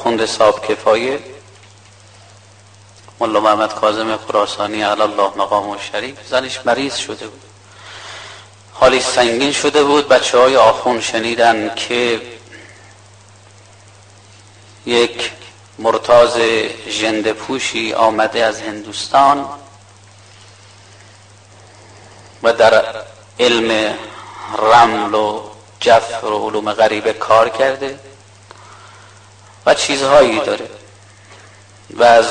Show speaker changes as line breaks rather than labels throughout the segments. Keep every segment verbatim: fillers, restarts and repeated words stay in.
آخوند صاحب کفایه مولا محمد کاظم خراسانی علی الله مقامه الشریف، زنش مریض شده بود، حالی سنگین شده بود. بچه های آخوند شنیدن که یک مرتاض ژنده پوشی آمده از هندوستان و در علم رمل و جفر و علوم غریبه کار کرده و چیزهایی داره و از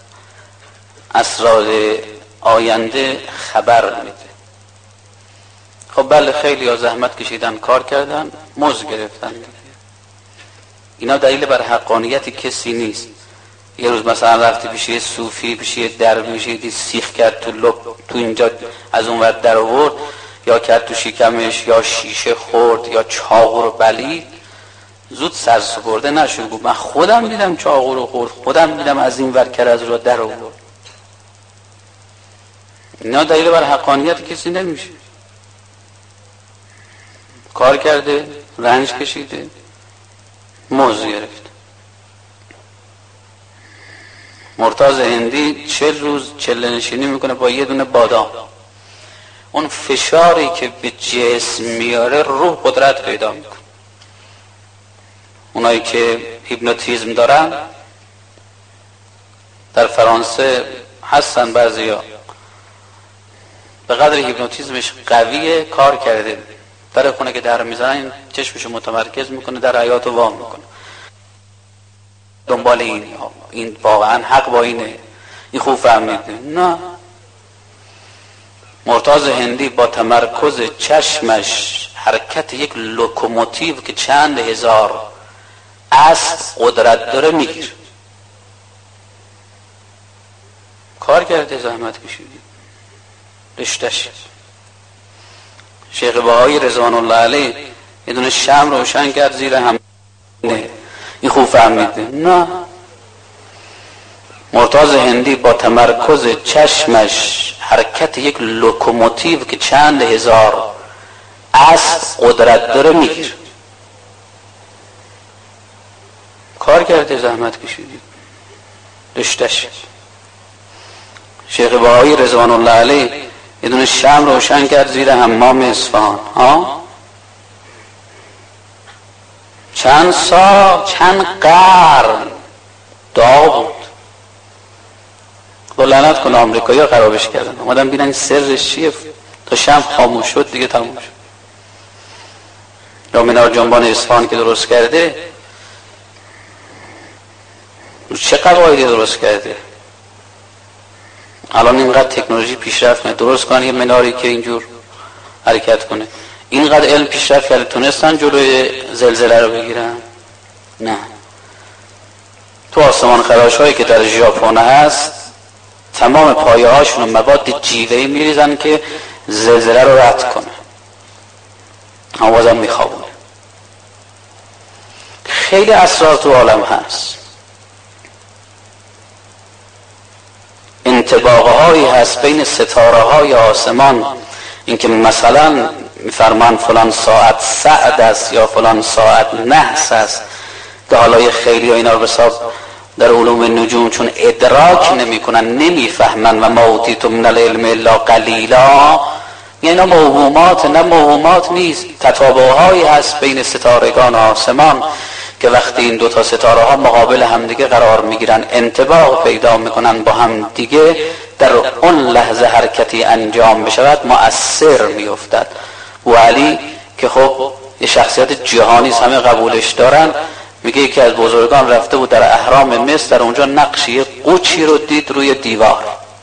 اسرار آینده خبر میده. خب بله، خیلی ها زحمت کشیدن، کار کردن، مزد گرفتن. اینا دلیل بر حقانیت کسی نیست. یه روز مثلا رفتی پیش یه صوفی، پیش یه درویش، دید سیخ کرد تو لب، تو اینجا از اون ور در آورد، یا کرد تو شکمش، یا شیشه خورد، یا چاقو رو بلید، زود سرسپرده نشد. گفت من خودم دیدم چاقو رو خورد، خودم دیدم از این ور کرز رو در آورد. اینا دلیل بر حقانیت کسی نمیشه. کار کرده، رنج کشیده، موضوع گرفت. مرتاض هندی چل روز چله نشینی میکنه با یه دونه بادام. اون فشاری که به جسم میاره روح قدرت پیدا میکنه. اونایی که هیپنوتیزم دارن در فرانسه هستن، بعضیا به قدر هیپنوتیزمش قویه کار کرده، در خونه که در میزنن چشمشو متمرکز میکنه، در حیاتو وام میکنه، دنبال این این واقعا حق با اینه، این خوب فهمیده. نه، مرتاض هندی با تمرکز چشمش حرکت یک لوکوموتیو که چند هزار اسب قدرت داره میگیر. کار کرده، زحمت کشیدی، رشتهش. شیخ بهایی رضوان الله علیه یه دونه شمع روشن کرد زیر هم، نه این خوب فهمیده. نه، مرتاض هندی با تمرکز چشمش حرکت یک لوکوموتیو که چند هزار اسب قدرت داره میگیر. کار کرده، زحمت کشیدی، رشتهش. شیخ بهایی رضوان الله علیه یه دونه شمع روشن کرد زیر حمام اصفهان، ها چند سال، چند قرن دعا بود. با لعنت کنه آمریکایی ها خرابش کردن، اومدن بینن سرش چیه، تا شمع خاموش شد دیگه تموم شد. یا منار جنبان اصفهان که درست کرده، چه قواعدی درست کرده. الان اینقدر تکنولوژی پیشرفت کنه، درست کنن یه مناری که اینجور حرکت کنه. اینقدر علم پیشرفت کرده، تونستن جلوی زلزله رو بگیرن؟ نه. تو آسمان خراش هایی که در ژاپن هست، تمام پایه هاشون مواد جیوه‌ای میریزن که زلزله رو رد کنه، اما بازم میخوابونه. خیلی اسرار تو عالم هست. انطباقه هایی هست بین ستاره های آسمان، اینکه مثلا میفرمان فلان ساعت سعد است یا فلان ساعت نحس است، که حالا خیلی ها اینا رو حساب در علوم نجوم چون ادراک نمی کنن، نمیفهمن و ما اوتیتم من العلم الا قلیلا، یعنی اینا موهومات، نه موهومات نیست. تطابق هایی هست بین ستارگان آسمان که وقتی این دو تا ستاره ها مقابل همدیگه قرار میگیرن، انطباق پیدا میکنن با هم دیگه، در اون لحظه حرکتی انجام بشود مؤثر میافتد. و علی که خب یه شخصیت جهانی همه قبولش دارن، میگه یکی از بزرگان رفته بود در اهرام مصر، در اونجا نقشی قوچی رو دید روی دیوار،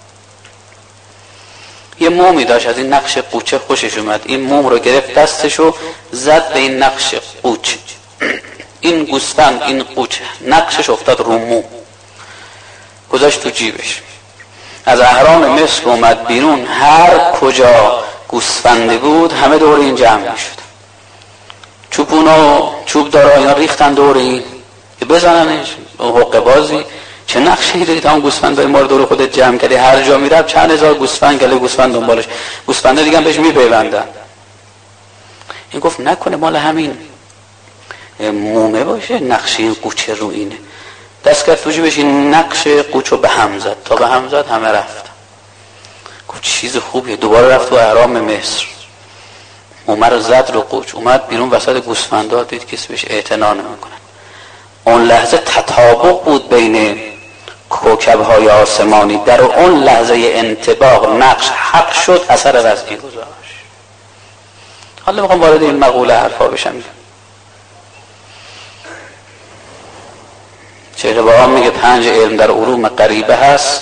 یه مومی داشت، از این نقش قوچه خوشش اومد، این موم رو گرفت دستشو زد به این نقش قوچ، این گوسفند، این قوچه نقشش افتاد رو موم، گذاشت تو جیبش. از اهرام مصر اومد بیرون، هر کجا گوسفندی بود همه دور این جمع میشد، چوبونا و چوب دارا اینا ریختن دور این که بزننش. حقه بازی چه نقشی دارید هم گوسفندای ما رو دور خودت جمع کردی، هر جا میرم چند هزار گوسفند گله گوسفند دنبالش، گوسفنده دیگه هم بهش میپیوندن. این گفت نکنه مال همین مومه باشه، نقشی این قوچه رو اینه. دست کرد تو جیبش، این نقش قوچو به هم زد. تا به هم زد همه رفتن. گفت چیز خوبیه. دوباره رفت تو اهرام مصر، عمر رو زد رو قوچ. اومد بیرون وسط گوسفندا، دید کسی بهش اعتنا نمیکنه. اون لحظه تطابق بود بین کوکب‌های آسمانی. در اون لحظه انطباق نقش حق شد، اثر وضعی گذاشت. حالا میخوام وارد این مقوله حرفا بشم. شیخ بهاء میگه پنج علم در علوم غریبه هست،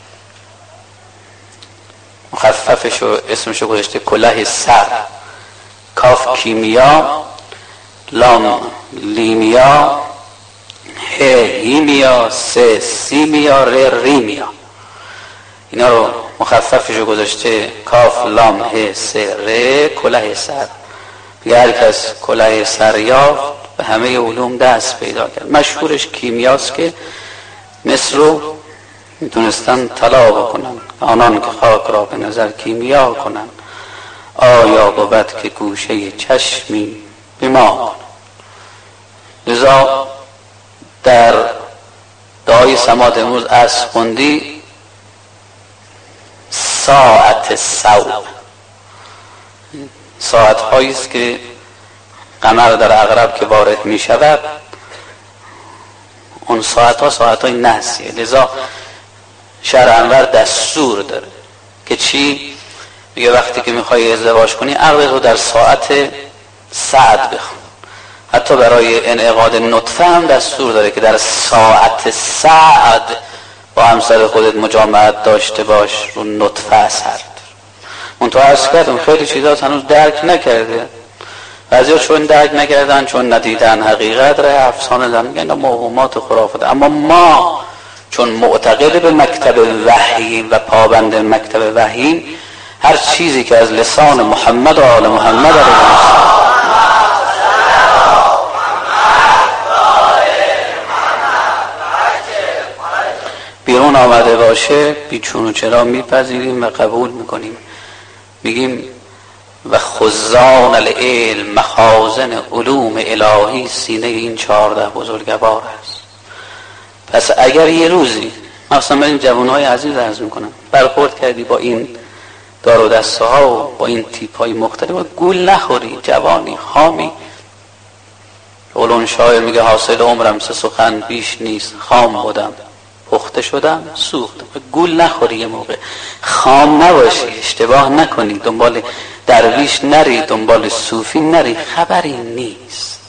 مخففش و اسمشو گذاشته کلاه سر. کاف کیمیا، لام لیمیا، ه هیمیا، س سیمیا، ر ریمیا. اینا رو مخففشو گذاشته کاف لام ه س ر، کلاه سر. میگه هر کس کلاه سر یافت به همه علوم دست پیدا کرد. مشهورش کیمیاست که مصر رو میتونستن طلا بکنن، آنان که خاک را به نظر کیمیا کنن. آیا بود که گوشه چشمی به ما کنن. لذا در دعای سماعت امروز از خوندی ساعت صوب، ساعت هایی است که قمر در عقرب که وارد می شود، اون ساعت ها ساعت های نحسیه. لذا شرع انور دستور داره که چی؟ میگه وقتی که میخوای ازدواج کنی عقد رو در ساعت سعد بخون. حتی برای انعقاد نطفه هم دستور داره که در ساعت سعد با همسر خودت مجامعت داشته باش، رو نطفه اثر داره. منتها عرض کردم خیلی چیزا هنوز درک نکرده. بعضیا چون درک نکردن، چون ندیدن حقیقت را افسانه دارن، میگن موهومات خرافات. اما ما چون معتقد به مکتب وحییم و پابند مکتب وحییم، هر چیزی که از لسان محمد و آل محمد علیه السلام بیرون آمده باشه بیچون و چرا میپذیریم و قبول میکنیم. میگیم و خزان العلم مخازن علوم الهی سینه این چهارده بزرگوار است. پس اگر یه روزی مثلا این جوانهای عزیز عرض میکنم برخورد کردی با این دار و دسته ها و با این تیپ های مختلف، گول نخوری، جوانی خامی. علون شاعر میگه حاصل عمرم سه سخن بیش نیست، خام بودم پخته شدم سوختم. گول نخوری، یه موقع خام نباشی، اشتباه نکنی، دنبال درویش نری، دنبال صوفی نری، خبری نیست.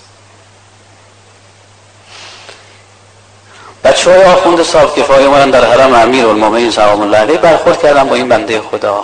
بچه های آخوند صاحب کفایه اومدن در حرم امیرالمومنین سلام الله علیه، برخورد کردن با این بنده خدا.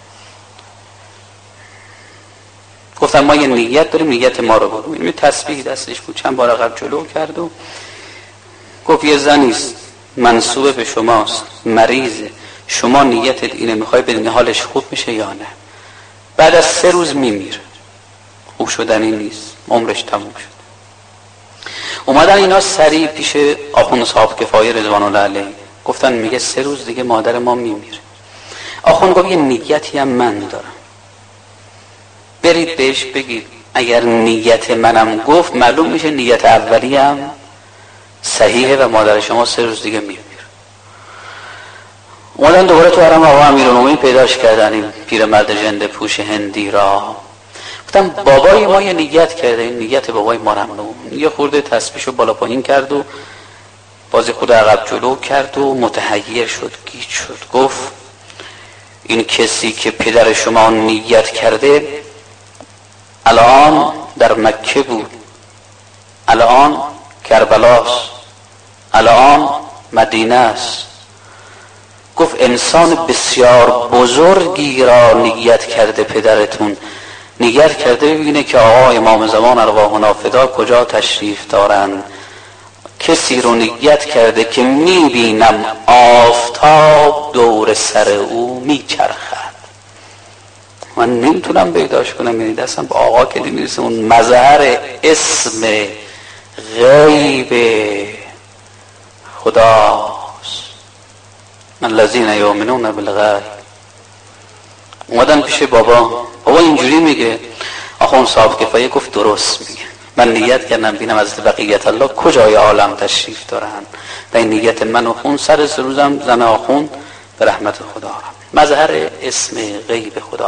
گفتن ما یه نیت داریم، نیت ما رو بگو. این تسبیح دستش بود، چند بار عقب جلو کرد و گفت یه زنیست منصوبه به شماست، مریضه، شما نیتت اینه، میخوای بدونی حالش خوب میشه یا نه. بعد از سه روز میمیره، خوب شدنی نیست، عمرش تموم شد. اومدن اینا سریع پیش آخوند صاحب کفایه رضوان الله علیه، گفتن میگه سه روز دیگه مادر ما میمیره. آخوند گفت یه نیتی هم من دارم، برید بهش بگید اگر نیت منم گفت معلوم میشه نیت اولی هم صحیحه و مادر شما سه روز دیگه میمیره. اومدن دوباره تو حرم آقا امیرالمومنین پیداش کردن این پیرمرد ژنده پوش هندی را. گفتم بابای ما یه نیت کرده، این نیت بابای ما رو یه خورده تسبیحشو بالا پایین کرد و بازی خود عقب جلو کرد و متحیر شد، گیج شد. گفت این کسی که پدر شما نیت کرده الان در مکه بود، الان کربلاست، الان مدینه است. گفت انسان بسیار بزرگی را نیت کرده پدرتون، نیت کرده ببینه که آقا امام زمان ارواحنا فدا کجا تشریف دارن. کسی رو نیت کرده که میبینم آفتاب دور سر او میچرخد. من نمیتونم پیداش کنم، یعنی دستم به آقا که نمیرسه. اون مظهر اسم غیب خداست، الذین یؤمنون بالغیب. اومدن پیش بابا، بابا اینجوری میگه. آخوند صاحب کفایه گفت درست میگه، من نیت کردم بینم از بقیت الله کجای عالم تشریف دارن و این نیت من و خون سر روزم زن آخوند به رحمت خدا را مظهر اسم غیب خدا